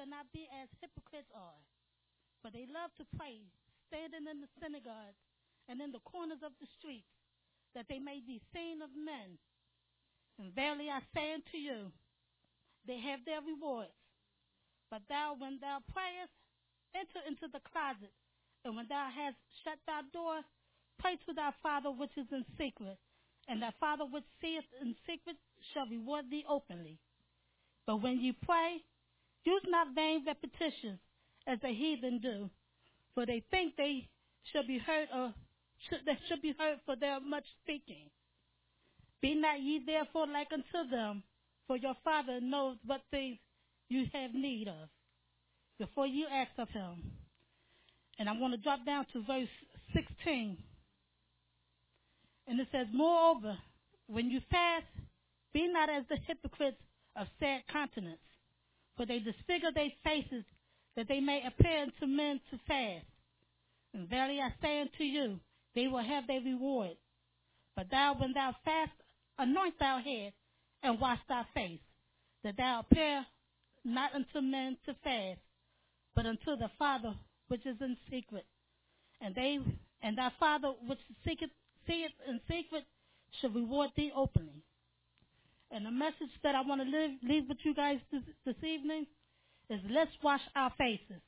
shall not be as hypocrites are, for they love to pray, standing in the synagogues and in the corners of the streets, that they may be seen of men. And verily I say unto you, they have their rewards. But thou, when thou prayest, enter into the closet, and when thou hast shut thy door, pray to thy Father which is in secret, and thy Father which seeth in secret shall reward thee openly. But when ye pray, use not vain repetitions, as the heathen do, for they think they shall be heard, for their much speaking. Be not ye therefore like unto them, for your Father knows what things you have need of, before you ask of him. And I want to drop down to verse 16. And it says, moreover, when you fast, be not as the hypocrites of sad countenance, for they disfigure their faces, that they may appear unto men to fast. And verily I say unto you, they will have their reward. But thou, when thou fast, anoint thy head, and wash thy face, that thou appear not unto men to fast, but unto the Father which is in secret. And thy Father which seeth in secret shall reward thee openly. And the message that I want to leave with you guys this evening is, let's wash our faces.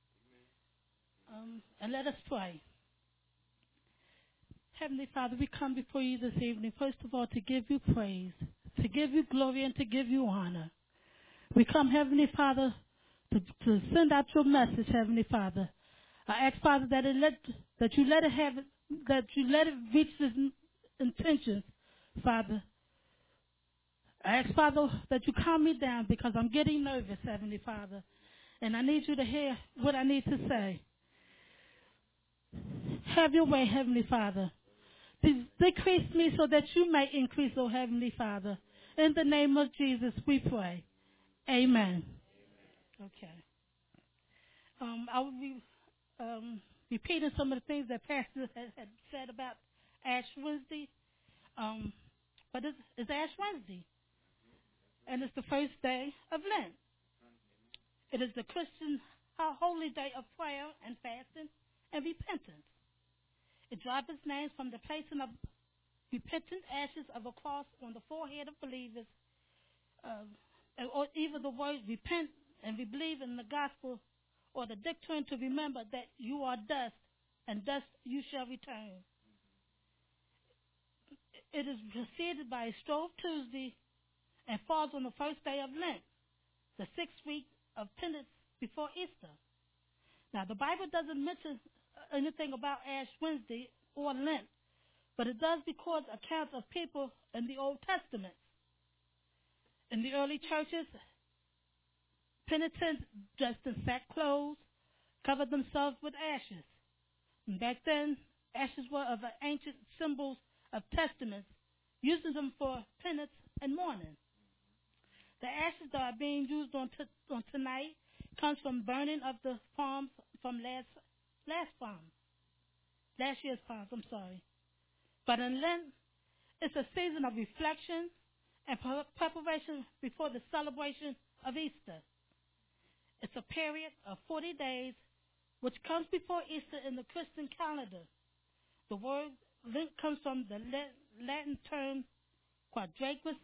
And let us pray. Heavenly Father, we come before you this evening, first of all, to give you praise, to give you glory, and to give you honor. We come, Heavenly Father, to send out your message, Heavenly Father. I ask, Father, that you let it reach its intentions, Father. I ask, Father, that you calm me down, because I'm getting nervous, Heavenly Father, and I need you to hear what I need to say. Have your way, Heavenly Father. Decrease me so that you may increase, O Heavenly Father. In the name of Jesus, we pray. Amen. Okay. I will be repeating some of the things that Pastor had said about Ash Wednesday. But it's Ash Wednesday, and it's the first day of Lent. It is the Christian holy day of prayer and fasting and repentance. It derives its name from the placing of repentant ashes of a cross on the forehead of believers, or either the word repent and we believe in the gospel, or the doctrine to remember that you are dust, and dust you shall return. It is preceded by a Shrove Tuesday and falls on the first day of Lent, the 6th week of penance before Easter. Now, the Bible doesn't mention anything about Ash Wednesday or Lent, but it does record accounts of people in the Old Testament. In the early churches, penitents dressed in sackcloth covered themselves with ashes. And back then, ashes were of ancient symbols of testaments, using them for penance and mourning. The ashes that are being used on tonight comes from burning of the farms from last year's farms. But in Lent, it's a season of reflection and preparation before the celebration of Easter. It's a period of 40 days, which comes before Easter in the Christian calendar. The word Lent comes from the Latin term quadragesima.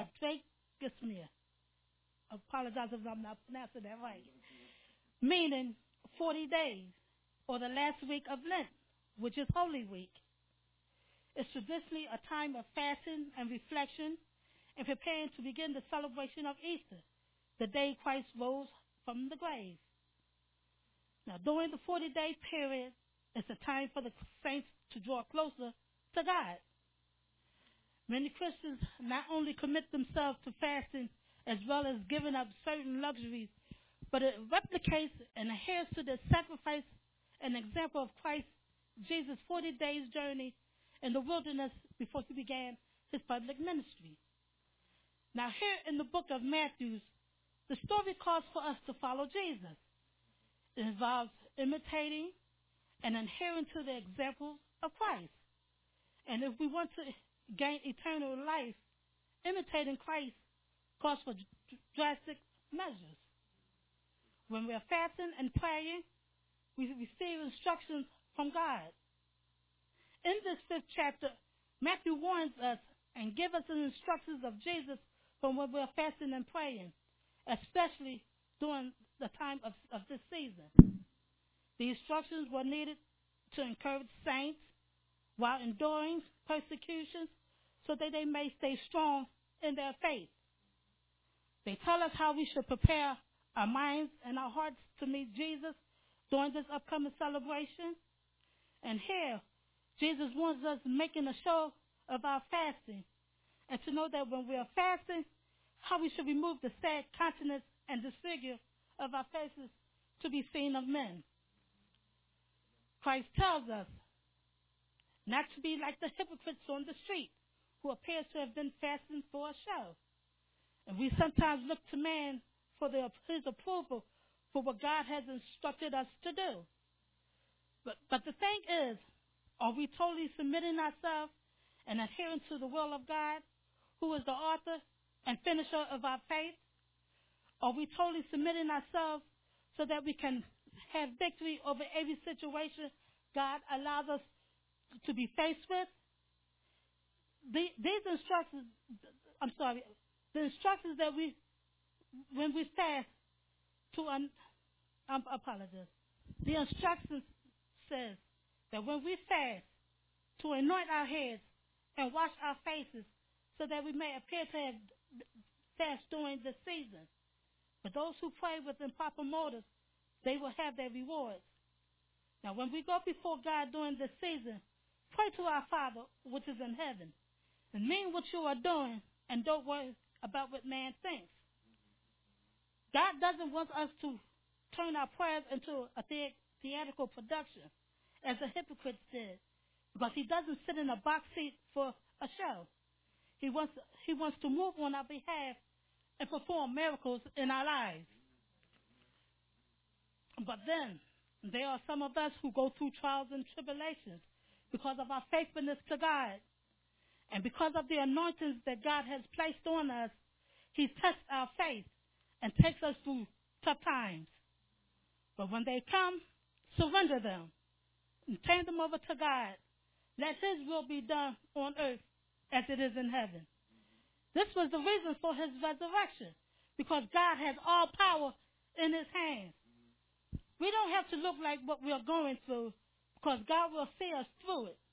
I apologize if I'm not pronouncing that right. Meaning 40 days, or the last week of Lent, which is Holy Week. It's traditionally a time of fasting and reflection and preparing to begin the celebration of Easter, the day Christ rose from the grave. Now, during the 40-day period, it's a time for the saints to draw closer to God. Many Christians not only commit themselves to fasting as well as giving up certain luxuries, but it replicates and adheres to the sacrifice and example of Christ Jesus' 40 days journey in the wilderness before he began his public ministry. Now, here in the book of Matthew, the story calls for us to follow Jesus. It involves imitating and adhering to the examples of Christ. And if we want to gain eternal life, imitating Christ calls for drastic measures. when we're fasting and praying, we receive instructions from God. In this 5th chapter, Matthew warns us and gives us the instructions of Jesus from when we're fasting and praying, especially during the time of this season. The instructions were needed to encourage saints while enduring persecutions so that they may stay strong in their faith. They tell us how we should prepare our minds and our hearts to meet Jesus during this upcoming celebration. And here, Jesus wants us making a show of our fasting and to know that when we are fasting, how we should remove the sad countenance and disfigure of our faces to be seen of men. Christ tells us not to be like the hypocrites on the street who appears to have been fasting for a show. And we sometimes look to man for his approval for what God has instructed us to do. But the thing is, are we totally submitting ourselves and adhering to the will of God, who is the author and finisher of our faith? Are we totally submitting ourselves so that we can have victory over every situation God allows us to be faced with? These instructions, the instructions that when we fast the instructions says that when we fast, to anoint our heads and wash our faces so that we may appear to have fast during the season. But those who pray with improper motives, they will have their rewards. Now, when we go before God during this season, pray to our Father which is in heaven, and mean what you are doing, and don't worry about what man thinks. God doesn't want us to turn our prayers into a theatrical production, as the hypocrites did, because he doesn't sit in a box seat for a show. He wants to move on our behalf and perform miracles in our lives. But then, there are some of us who go through trials and tribulations because of our faithfulness to God. And because of the anointings that God has placed on us, he tests our faith and takes us through tough times. But when they come, surrender them and turn them over to God. Let his will be done on earth as it is in heaven. This was the reason for his resurrection, because God has all power in his hands. We don't have to look like what we are going through, because God will see us through it.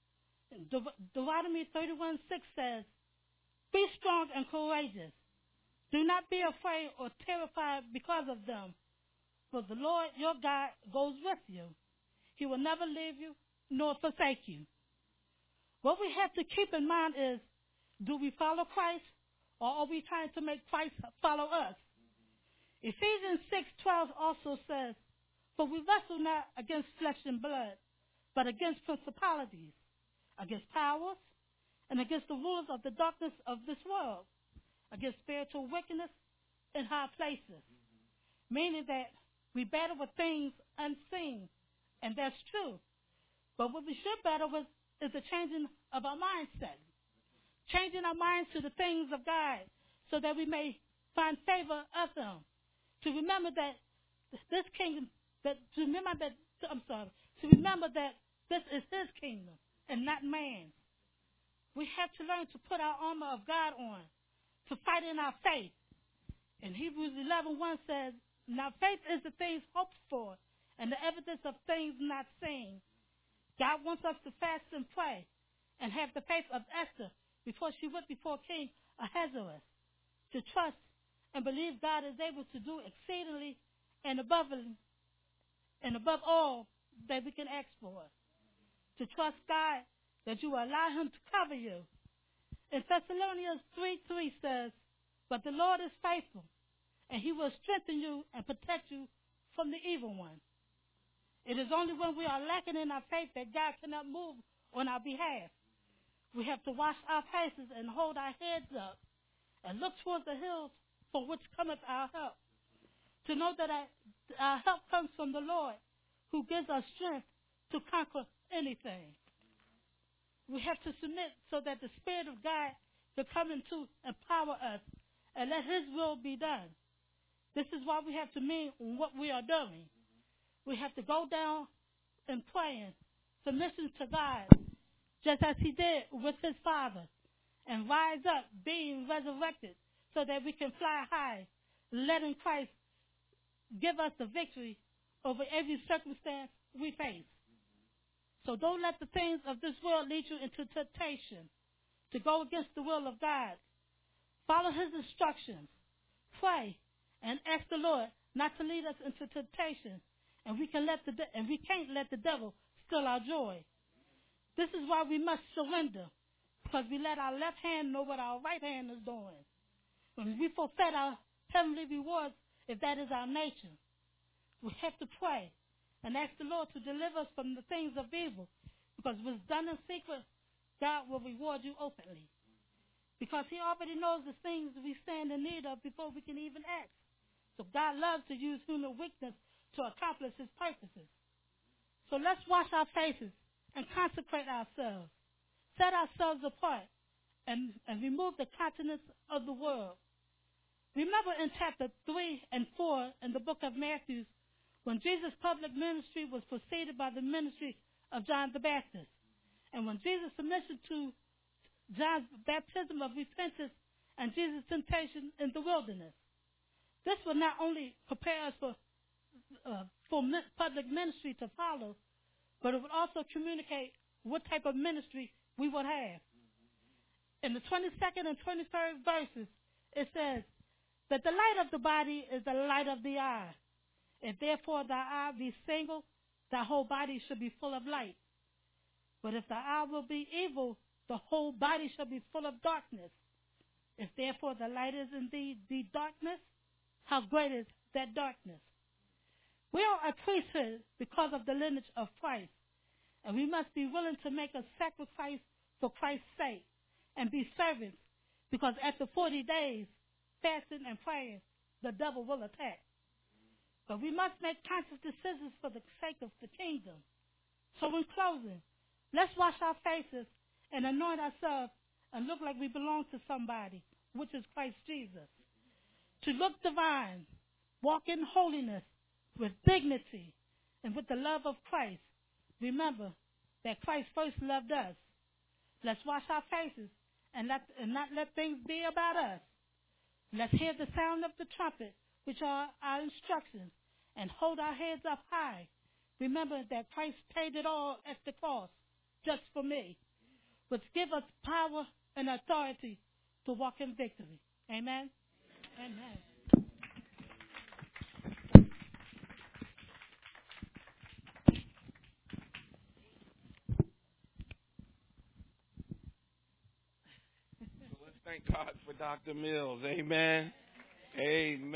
Deuteronomy 31:6 says, "Be strong and courageous. Do not be afraid or terrified because of them, for the Lord your God goes with you. He will never leave you nor forsake you." What we have to keep in mind is, do we follow Christ, or are we trying to make Christ follow us? Ephesians 6:12 also says, "For we wrestle not against flesh and blood, but against principalities, against powers, and against the rulers of the darkness of this world, against spiritual wickedness in high places." Meaning that we battle with things unseen, and that's true. But what we should battle with is the changing of our mindset, changing our minds to the things of God, so that we may find favor of him. To remember that this kingdom, to remember that this is his kingdom and not man's. We have to learn to put our armor of God on, to fight in our faith. And Hebrews 11:1 says, "Now faith is the things hoped for and the evidence of things not seen." God wants us to fast and pray and have the faith of Esther before she went before King Ahasuerus, to trust and believe God is able to do exceedingly and above all that we can ask for. To trust God that you will allow him to cover you. In Thessalonians 3:3 says, "But the Lord is faithful, and he will strengthen you and protect you from the evil one." It is only when we are lacking in our faith that God cannot move on our behalf. We have to wash our faces and hold our heads up and look towards the hills for which cometh our help. To know that our help comes from the Lord, who gives us strength to conquer anything. We have to submit so that the Spirit of God will come in to empower us and let his will be done. This is why we have to mean what we are doing. We have to go down and praying, submission to God, just as he did with his Father, and rise up, being resurrected, so that we can fly high, letting Christ give us the victory over every circumstance we face. So don't let the things of this world lead you into temptation to go against the will of God. Follow his instructions. Pray and ask the Lord not to lead us into temptation, and we can't let the devil steal our joy. This is why we must surrender, because we let our left hand know what our right hand is doing. When we forfeit our heavenly rewards, if that is our nature, we have to pray and ask the Lord to deliver us from the things of evil, because what's done in secret, God will reward you openly, because he already knows the things we stand in need of before we can even ask. So God loves to use human weakness to accomplish his purposes. So let's wash our faces and consecrate ourselves, set ourselves apart, and remove the continents of the world. Remember in chapter 3 and 4 in the book of Matthew, when Jesus' public ministry was preceded by the ministry of John the Baptist. And when Jesus submitted to John's baptism of repentance and Jesus' temptation in the wilderness. This will not only prepare us for public ministry to follow, but it would also communicate what type of ministry we would have. In the 22nd and 23rd verses, it says that the light of the body is the light of the eye. If therefore thy eye be single, thy whole body should be full of light. But if thy eye will be evil, the whole body shall be full of darkness. If therefore the light is indeed the darkness, how great is that darkness? We are a priesthood because of the lineage of Christ, and we must be willing to make a sacrifice for Christ's sake and be servants, because after 40 days, fasting and praying, the devil will attack. But we must make conscious decisions for the sake of the kingdom. So in closing, let's wash our faces and anoint ourselves and look like we belong to somebody, which is Christ Jesus. To look divine, walk in holiness with dignity and with the love of Christ. Remember that Christ first loved us. Let's wash our faces and not let things be about us. Let's hear the sound of the trumpet, which are our instructions, and hold our heads up high. Remember that Christ paid it all at the cross just for me, which give us power and authority to walk in victory. Amen? Amen. So let's thank God for Dr. Mills. Amen. Amen.